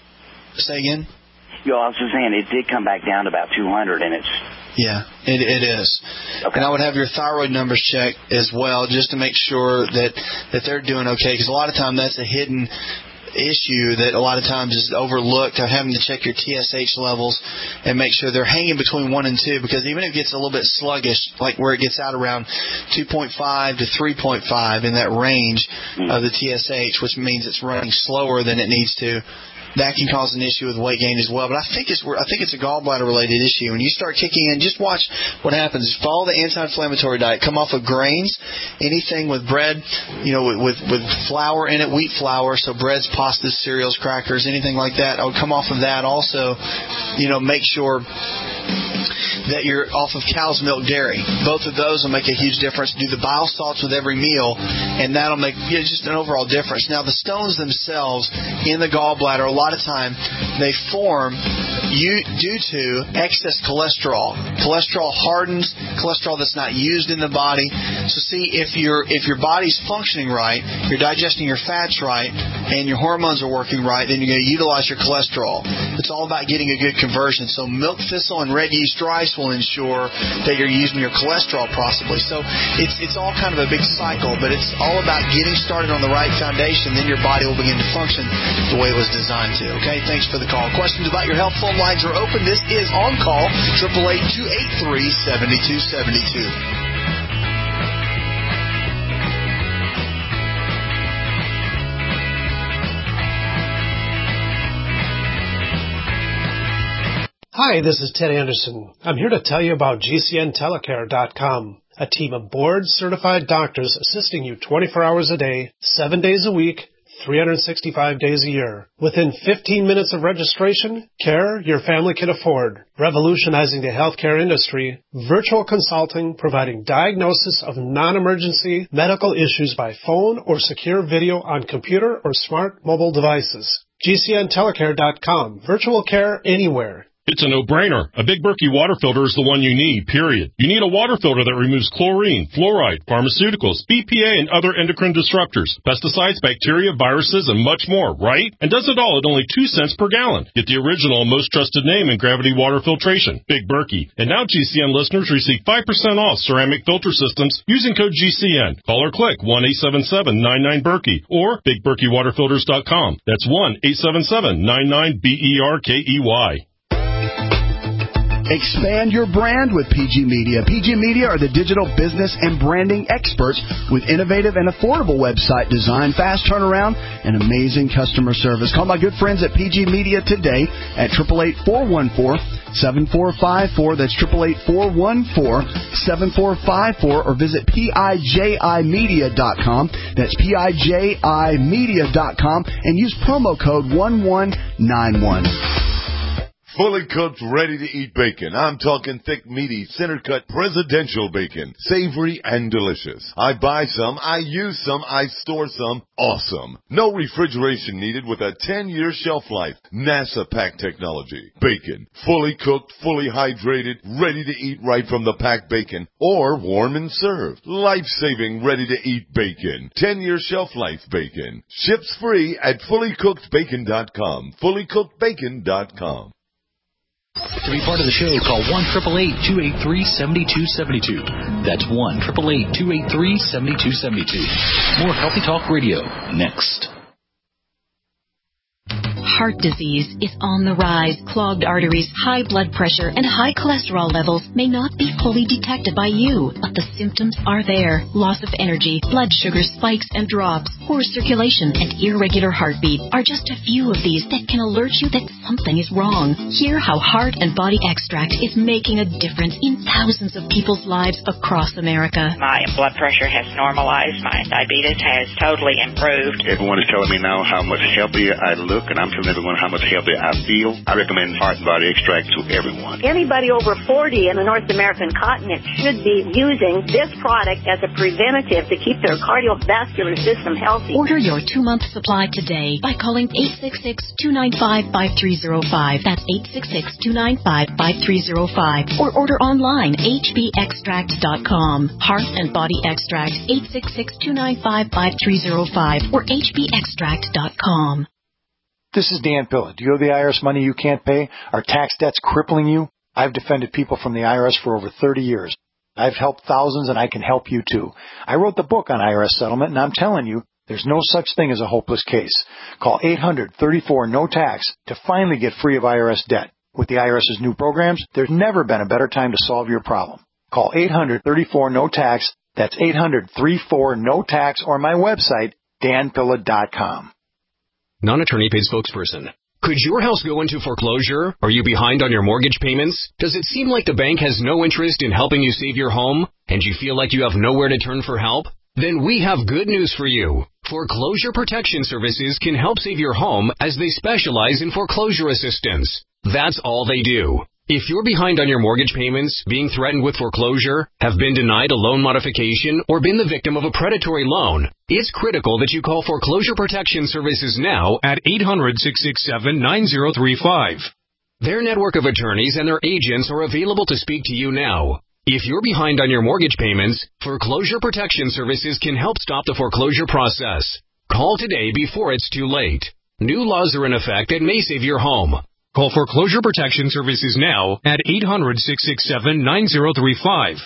Say again? I was just saying, it did come back down to about 200, and it's... Yeah, it is. Okay. And I would have your thyroid numbers checked as well, just to make sure that they're doing okay, because a lot of times that's a hidden issue that a lot of times is overlooked, of having to check your TSH levels and make sure they're hanging between 1 and 2, because even if it gets a little bit sluggish, like where it gets out around 2.5 to 3.5 in that range of the TSH, which means it's running slower than it needs to, that can cause an issue with weight gain as well. But I think it's a gallbladder-related issue. When you start kicking in, just watch what happens. Follow the anti-inflammatory diet. Come off of grains, anything with bread, with flour in it, wheat flour, so breads, pastas, cereals, crackers, anything like that. I would come off of that. Also, make sure that you're off of cow's milk dairy. Both of those will make a huge difference. Do the bile salts with every meal, and that'll make just an overall difference. Now, the stones themselves in the gallbladder, a lot of time, they form due to excess cholesterol. Cholesterol hardens, cholesterol that's not used in the body. So see, if your body's functioning right, you're digesting your fats right, and your hormones are working right, then you're going to utilize your cholesterol. It's all about getting a good conversion. So milk thistle and red yeast rice will ensure that you're using your cholesterol properly. So it's all kind of a big cycle, but it's all about getting started on the right foundation. Then your body will begin to function the way it was designed to. Okay, thanks for the call. Questions about your health, phone lines are open. This is On Call, 888-283-7272. Hi, this is Ted Anderson. I'm here to tell you about GCNtelecare.com, a team of board-certified doctors assisting you 24 hours a day, 7 days a week, 365 days a year. Within 15 minutes of registration, care your family can afford. Revolutionizing the healthcare industry, virtual consulting providing diagnosis of non-emergency medical issues by phone or secure video on computer or smart mobile devices. GCNtelecare.com. Virtual care anywhere. It's a no-brainer. A Big Berkey water filter is the one you need, period. You need a water filter that removes chlorine, fluoride, pharmaceuticals, BPA, and other endocrine disruptors, pesticides, bacteria, viruses, and much more, right? And does it all at only 2 cents per gallon. Get the original and most trusted name in gravity water filtration, Big Berkey. And now GCN listeners receive 5% off ceramic filter systems using code GCN. Call or click 1-877-99-BERKEY or BigBerkeyWaterFilters.com. That's 1-877-99-BERKEY. Expand your brand with PG Media. PG Media are the digital business and branding experts with innovative and affordable website design, fast turnaround, and amazing customer service. Call my good friends at PG Media today at 888-414-7454. That's 888-414-7454, or visit PIJImedia.com. That's PIJImedia.com, and use promo code 1191. Fully cooked, ready-to-eat bacon. I'm talking thick, meaty, center-cut presidential bacon. Savory and delicious. I buy some, I use some, I store some. Awesome. No refrigeration needed with a 10-year shelf life. NASA pack technology. Bacon. Fully cooked, fully hydrated, ready to eat right from the packed bacon. Or warm and served. Life-saving, ready-to-eat bacon. 10-year shelf life bacon. Ships free at fullycookedbacon.com. Fullycookedbacon.com. To be part of the show, call 1-888-283-7272. That's 1-888-283-7272. More Healthy Talk Radio next. Heart disease is on the rise. Clogged arteries, high blood pressure, and high cholesterol levels may not be fully detected by you, but the symptoms are there. Loss of energy, blood sugar spikes and drops, poor circulation, and irregular heartbeat are just a few of these that can alert you that something is wrong. Hear how Heart and Body Extract is making a difference in thousands of people's lives across America. My blood pressure has normalized. My diabetes has totally improved. Everyone is telling me now how much healthier I look, and I'm telling everyone how much healthier I feel. I recommend Heart and Body Extract to everyone. Anybody over 40 in the North American continent should be using this product as a preventative to keep their cardiovascular system healthy. Order your 2-month supply today by calling 866-295-5305. That's 866-295-5305. Or order online, hbextract.com. Heart and Body Extract, 866-295-5305 or hbextract.com. This is Dan Pilla. Do you owe the IRS money you can't pay? Are tax debts crippling you? I've defended people from the IRS for over 30 years. I've helped thousands, and I can help you too. I wrote the book on IRS settlement, and I'm telling you, there's no such thing as a hopeless case. Call 800-34-NO-TAX to finally get free of IRS debt. With the IRS's new programs, there's never been a better time to solve your problem. Call 800-34-NO-TAX. That's 800-34-NO-TAX, or my website, danpilla.com. Non-attorney paid spokesperson. Could your house go into foreclosure? Are you behind on your mortgage payments? Does it seem like the bank has no interest in helping you save your home, and you feel like you have nowhere to turn for help? Then we have good news for you. Foreclosure Protection Services can help save your home as they specialize in foreclosure assistance. That's all they do. If you're behind on your mortgage payments, being threatened with foreclosure, have been denied a loan modification, or been the victim of a predatory loan, it's critical that you call Foreclosure Protection Services now at 800-667-9035. Their network of attorneys and their agents are available to speak to you now. If you're behind on your mortgage payments, Foreclosure Protection Services can help stop the foreclosure process. Call today before it's too late. New laws are in effect that may save your home. Call Foreclosure Protection Services now at 800-667-9035.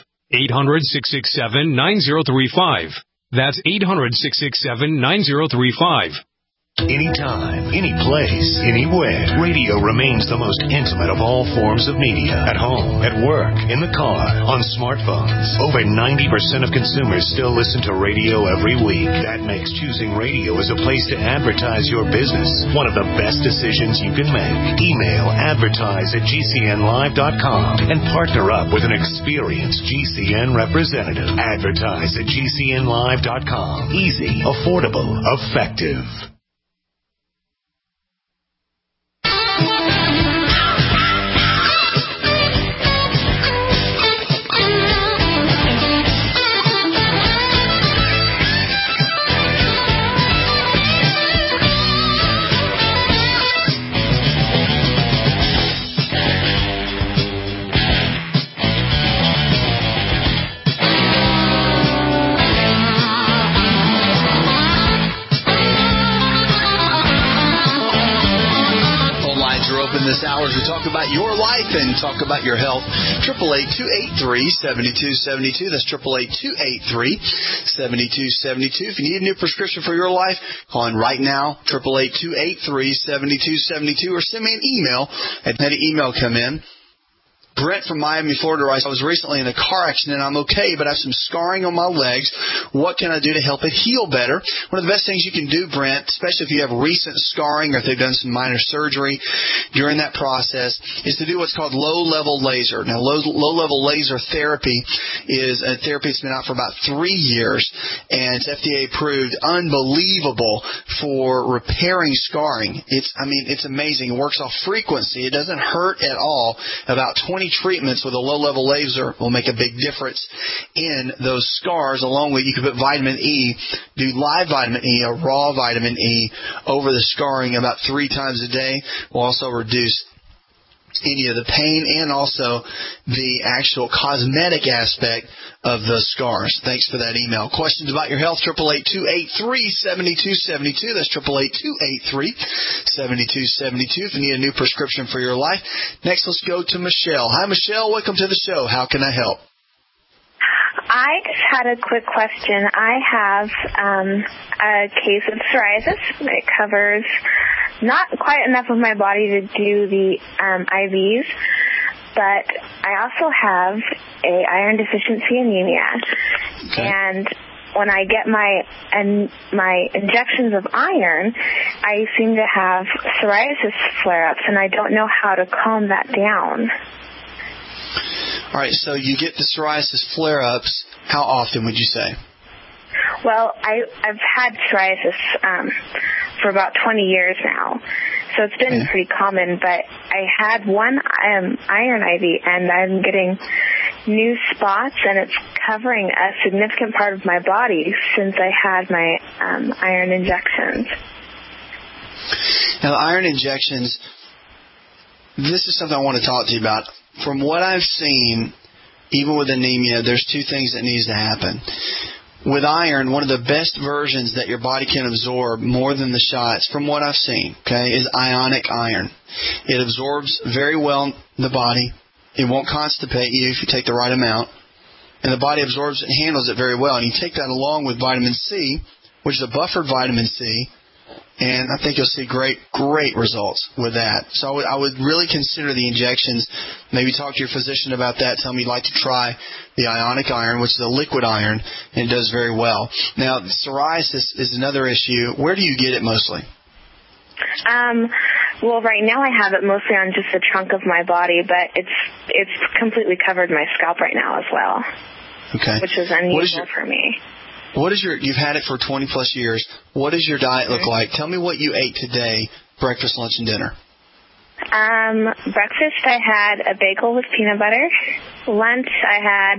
800-667-9035. That's 800-667-9035. Anytime, any place, anywhere, radio remains the most intimate of all forms of media. At home, at work, in the car, on smartphones. Over 90% of consumers still listen to radio every week. That makes choosing radio as a place to advertise your business one of the best decisions you can make. Email advertise@gcnlive.com and partner up with an experienced GCN representative. Advertise@gcnlive.com. Easy, affordable, effective. This hour as we talk about your life and talk about your health. 888-283-7272. That's 888-283-7272. If you need a new prescription for your life, call in right now. 888-283-7272 or send me an email. I had an email come in. Brent from Miami, Florida writes, I was recently in a car accident. I'm okay, but I have some scarring on my legs. What can I do to help it heal better? One of the best things you can do, Brent, especially if you have recent scarring or if they've done some minor surgery during that process, is to do what's called low-level laser. Now, low-level laser therapy is a therapy that's been out for about 3 years, and it's FDA approved, unbelievable for repairing scarring. It's amazing. It works off frequency. It doesn't hurt at all. About 20 treatments with a low-level laser will make a big difference in those scars. Along with, you can put vitamin E, do live vitamin E, a raw vitamin E, over the scarring about 3 times a day. Will also reduce any of the pain and also the actual cosmetic aspect of the scars. Thanks for that email. Questions about your health, 888-283-7272. That's 888-283-7272 if you need a new prescription for your life. Next, let's go to Michelle. Hi, Michelle. Welcome to the show. How can I help? I just had a quick question. I have a case of psoriasis. It covers not quite enough of my body to do the IVs, but I also have a iron deficiency anemia. Okay. And when I get my injections of iron, I seem to have psoriasis flare-ups, and I don't know how to calm that down. All right, so you get the psoriasis flare-ups. How often would you say? Well, I've had psoriasis for about 20 years now, so it's been pretty common, but I had one iron IV, and I'm getting new spots, and it's covering a significant part of my body since I had my iron injections. Now, the iron injections, this is something I want to talk to you about. From what I've seen, even with anemia, there's 2 things that needs to happen. With iron, one of the best versions that your body can absorb more than the shots, from what I've seen, is ionic iron. It absorbs very well in the body. It won't constipate you if you take the right amount. And the body absorbs it and handles it very well. And you take that along with vitamin C, which is a buffered vitamin C, and I think you'll see great results with that. So I would really consider the injections. Maybe talk to your physician about that. Tell me you'd like to try the ionic iron, which is a liquid iron, and it does very well. Now, psoriasis is another issue. Where do you get it mostly? Well, right now I have it mostly on just the trunk of my body, but it's completely covered my scalp right now as well. Okay. Which is unusual for me. You've had it for 20 plus years. What does your diet look like? Tell me what you ate today, breakfast, lunch, and dinner. Breakfast, I had a bagel with peanut butter. Lunch, I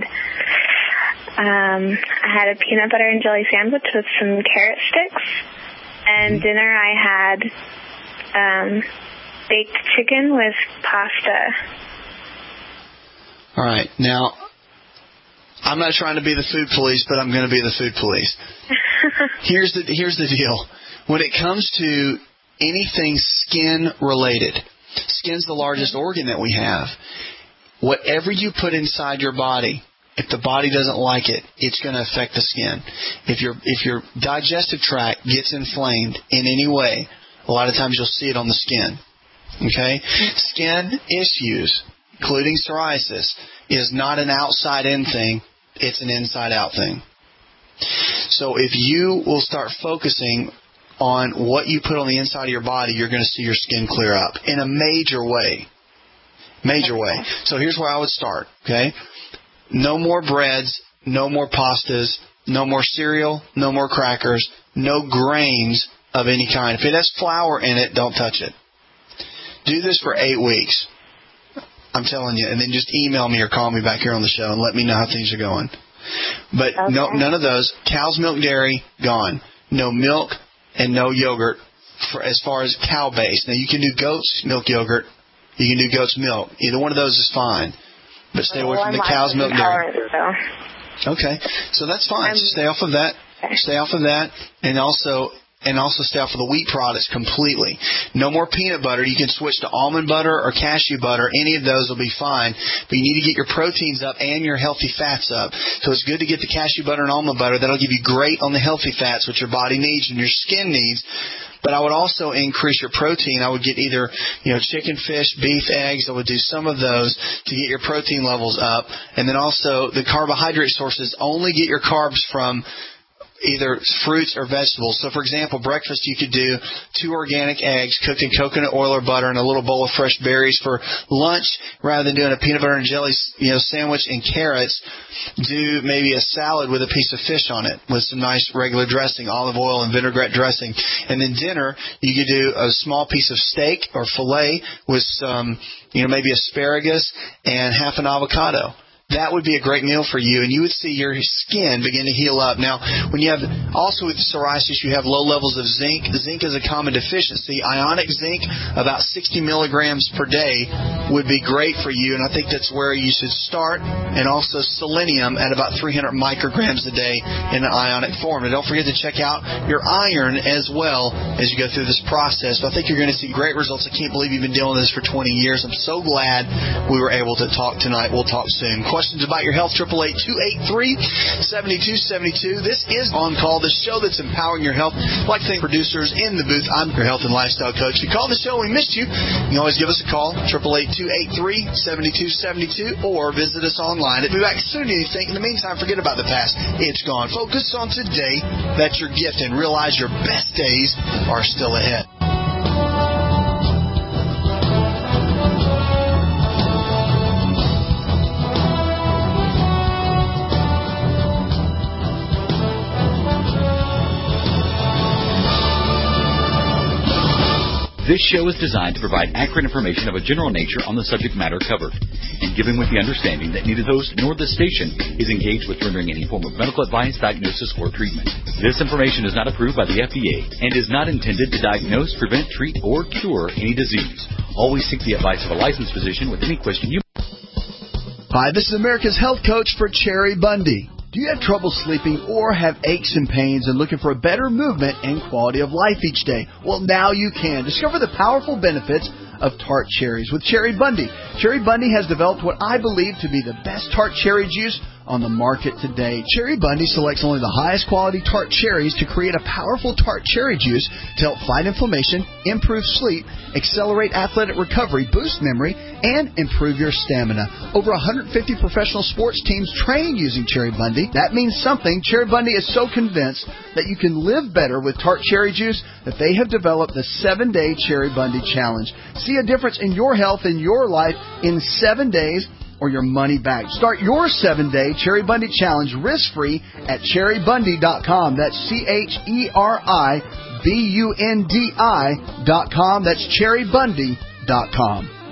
had a peanut butter and jelly sandwich with some carrot sticks. And dinner, I had baked chicken with pasta. All right. Now, I'm not trying to be the food police, but I'm going to be the food police. Here's the deal. When it comes to anything skin-related, skin's the largest organ that we have. Whatever you put inside your body, if the body doesn't like it, it's going to affect the skin. If your digestive tract gets inflamed in any way, a lot of times you'll see it on the skin. Okay? Skin issues, including psoriasis, is not an outside-in thing. It's an inside-out thing. So if you will start focusing on what you put on the inside of your body, you're going to see your skin clear up in a major way. Major way. So here's where I would start, okay? No more breads, no more pastas, no more cereal, no more crackers, no grains of any kind. If it has flour in it, don't touch it. Do this for 8 weeks. I'm telling you. And then just email me or call me back here on the show and let me know how things are going. But no, none of those. Cow's milk dairy, gone. No milk and no yogurt as far as cow-based. Now, you can do goat's milk yogurt. You can do goat's milk. Either one of those is fine. But stay away from the cow's milk dairy. Okay. So that's fine. Stay off of that. Stay off of that. And also stay off of the wheat products completely. No more peanut butter. You can switch to almond butter or cashew butter. Any of those will be fine. But you need to get your proteins up and your healthy fats up. So it's good to get the cashew butter and almond butter. That'll give you great on the healthy fats, which your body needs and your skin needs. But I would also increase your protein. I would get either, chicken, fish, beef, eggs. I would do some of those to get your protein levels up. And then also the carbohydrate sources. Only get your carbs from either fruits or vegetables. So, for example, breakfast you could do 2 organic eggs cooked in coconut oil or butter and a little bowl of fresh berries. For lunch, rather than doing a peanut butter and jelly sandwich and carrots, do maybe a salad with a piece of fish on it with some nice regular dressing, olive oil and vinaigrette dressing. And then dinner, you could do a small piece of steak or filet with some, maybe asparagus and half an avocado. That would be a great meal for you, and you would see your skin begin to heal up. Now, when you have, also with psoriasis, you have low levels of zinc. Zinc is a common deficiency. Ionic zinc, about 60 milligrams per day, would be great for you, and I think that's where you should start. And also selenium at about 300 micrograms a day in an ionic form. And don't forget to check out your iron as well as you go through this process. So I think you're going to see great results. I can't believe you've been dealing with this for 20 years. I'm so glad we were able to talk tonight. We'll talk soon. Questions about your health, 888-283-7272. This is On Call, the show that's empowering your health. I'd like to thank producers in the booth. I'm your health and lifestyle coach. If you call the show and we missed you, you can always give us a call, 888-283-7272, or visit us online. We'll be back soon. In the meantime, forget about the past. It's gone. Focus on today. That's your gift, and realize your best days are still ahead. This show is designed to provide accurate information of a general nature on the subject matter covered, and given with the understanding that neither the host nor the station is engaged with rendering any form of medical advice, diagnosis, or treatment. This information is not approved by the FDA and is not intended to diagnose, prevent, treat, or cure any disease. Always seek the advice of a licensed physician with any question you... Hi, this is America's Health Coach for Cherry Bundy. Do you have trouble sleeping or have aches and pains and looking for a better movement and quality of life each day? Well, now you can. Discover the powerful benefits of tart cherries with Cherry Bundy. Cherry Bundy has developed what I believe to be the best tart cherry juice on the market today. Cherry Bundy selects only the highest quality tart cherries to create a powerful tart cherry juice to help fight inflammation, improve sleep, accelerate athletic recovery, boost memory, and improve your stamina. Over 150 professional sports teams train using Cherry Bundy. That means something. Cherry Bundy is so convinced that you can live better with tart cherry juice that they have developed the 7-Day Cherry Bundy Challenge. See a difference in your health and your life in 7 days or your money back. Start your 7-Day Cherry Bundy Challenge risk-free at cherrybundy.com. That's CherryBundi.com. That's cherrybundy.com.